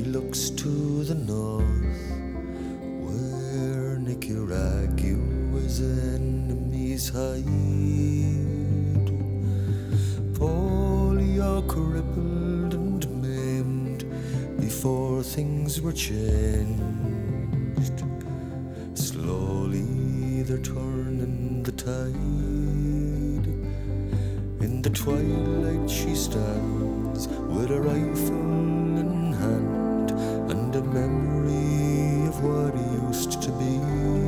looks to the north, where Nicaragua was enemies hide. Polio crippled and maimed before things were changed. Slowly they're turning the tide. In the twilight she stands with a rifle in hand and a memory of what used to be.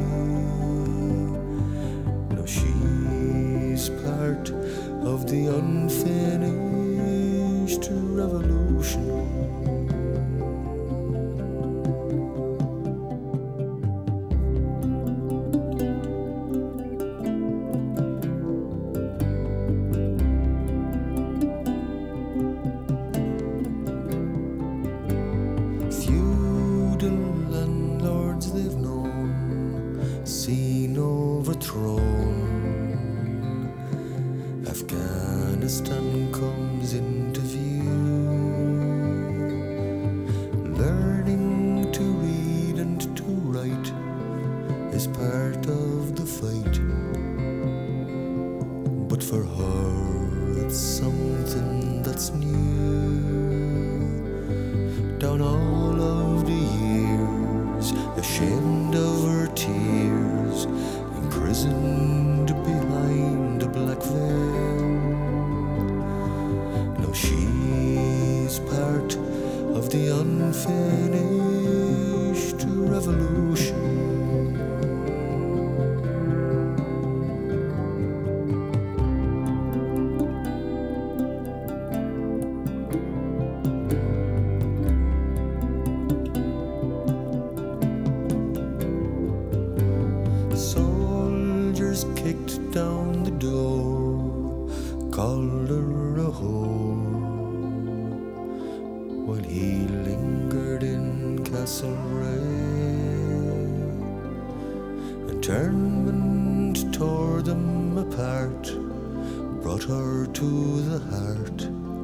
Now she's part of the unfinished revolution. Landlords they've known, seen overthrown. Afghanistan comes into view. Learning to read and to write is part of the fight. But for her it's something that's new. Down all of the years, ashamed of her tears, imprisoned behind a black veil. Now she's part of the unfinished revolution. Soldiers kicked down the door, called her a whore, while he lingered in Castlereagh. Internment tore them apart, brought her to the heart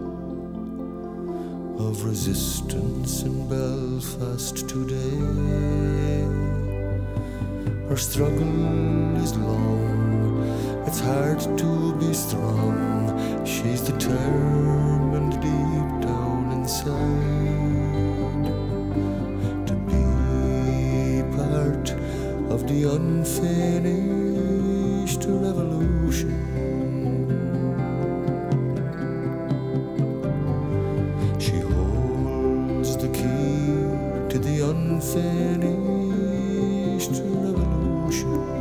of resistance in Belfast today. Her struggle is long, it's hard to be strong. She's determined deep down inside to be part of the unfinished revolution. She holds the key to the unfinished revolution.